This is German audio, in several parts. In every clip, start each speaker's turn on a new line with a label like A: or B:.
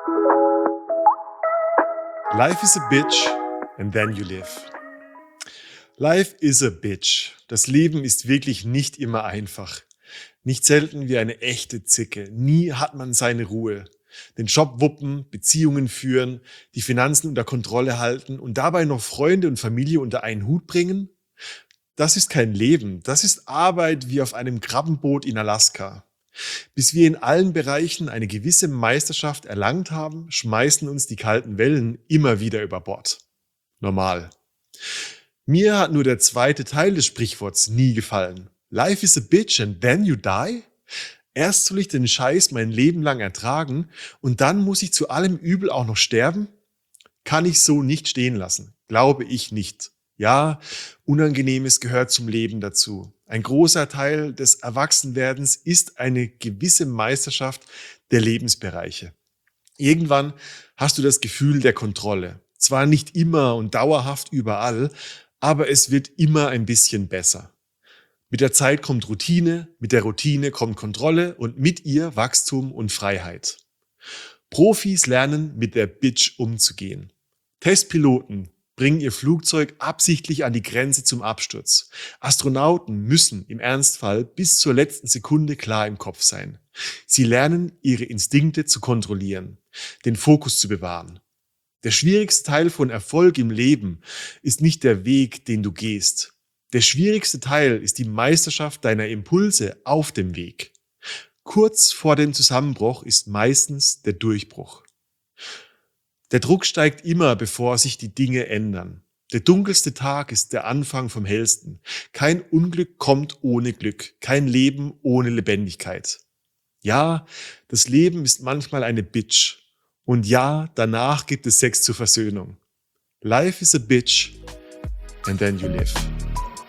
A: Life is a bitch and then you live. Life is a bitch. Das Leben ist wirklich nicht immer einfach. Nicht selten wie eine echte Zicke. Nie hat man seine Ruhe. Den Job wuppen, Beziehungen führen, die Finanzen unter Kontrolle halten und dabei noch Freunde und Familie unter einen Hut bringen? Das ist kein Leben. Das ist Arbeit wie auf einem Krabbenboot in Alaska. Bis wir in allen Bereichen eine gewisse Meisterschaft erlangt haben, schmeißen uns die kalten Wellen immer wieder über Bord. Normal. Mir hat nur der zweite Teil des Sprichworts nie gefallen. Life is a bitch and then you die? Erst soll ich den Scheiß mein Leben lang ertragen und dann muss ich zu allem Übel auch noch sterben? Kann ich so nicht stehen lassen. Glaube ich nicht. Ja, Unangenehmes gehört zum Leben dazu. Ein großer Teil des Erwachsenwerdens ist eine gewisse Meisterschaft der Lebensbereiche. Irgendwann hast du das Gefühl der Kontrolle. Zwar nicht immer und dauerhaft überall, aber es wird immer ein bisschen besser. Mit der Zeit kommt Routine, mit der Routine kommt Kontrolle und mit ihr Wachstum und Freiheit. Profis lernen, mit der Bitch umzugehen. Testpiloten bringen ihr Flugzeug absichtlich an die Grenze zum Absturz. Astronauten müssen im Ernstfall bis zur letzten Sekunde klar im Kopf sein. Sie lernen, ihre Instinkte zu kontrollieren, den Fokus zu bewahren. Der schwierigste Teil von Erfolg im Leben ist nicht der Weg, den du gehst. Der schwierigste Teil ist die Meisterschaft deiner Impulse auf dem Weg. Kurz vor dem Zusammenbruch ist meistens der Durchbruch. Der Druck steigt immer, bevor sich die Dinge ändern. Der dunkelste Tag ist der Anfang vom hellsten. Kein Unglück kommt ohne Glück, kein Leben ohne Lebendigkeit. Ja, das Leben ist manchmal eine Bitch. Und ja, danach gibt es Sex zur Versöhnung. Life is a bitch and then you live.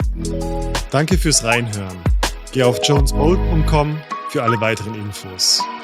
A: Danke fürs Reinhören. Geh auf jonesbold.com für alle weiteren Infos.